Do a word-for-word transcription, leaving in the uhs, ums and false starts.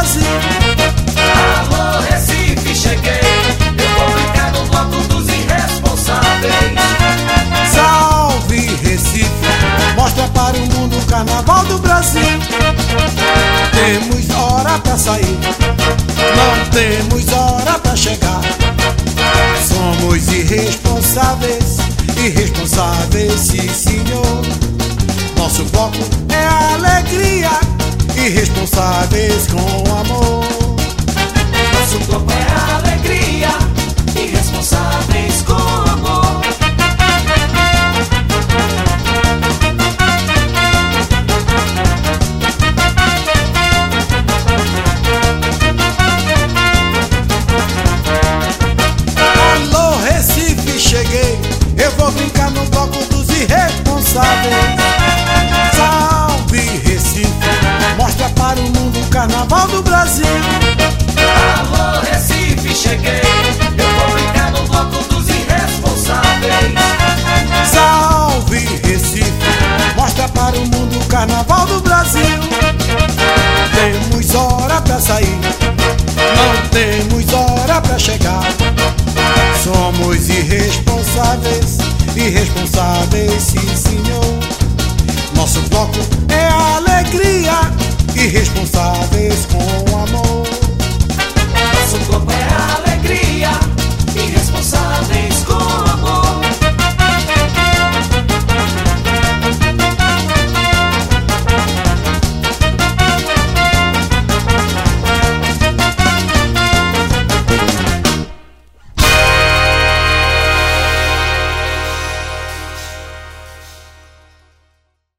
Brasil. Alô, Recife, cheguei. Eu vou brincar no bloco dos irresponsáveis. Salve Recife, mostra para o mundo o carnaval do Brasil. Temos hora pra sair, não temos hora pra chegar. Somos irresponsáveis, irresponsáveis, sim senhor. Nosso bloco é alegria, irresponsáveis com amor. Nosso bloco é alegria, irresponsáveis com amor. Alô Recife, cheguei. Eu vou brincar no bloco dos irresponsáveis. Salve Recife, mostra para o mundo o carnaval do Brasil. Alô, Recife, cheguei. Eu vou brincar no bloco dos irresponsáveis. Salve Recife, mostra para o mundo o carnaval do Brasil. Temos hora pra sair, não temos hora pra chegar. Somos irresponsáveis, irresponsáveis, sim senhor. Nosso bloco é alegria, irresponsáveis com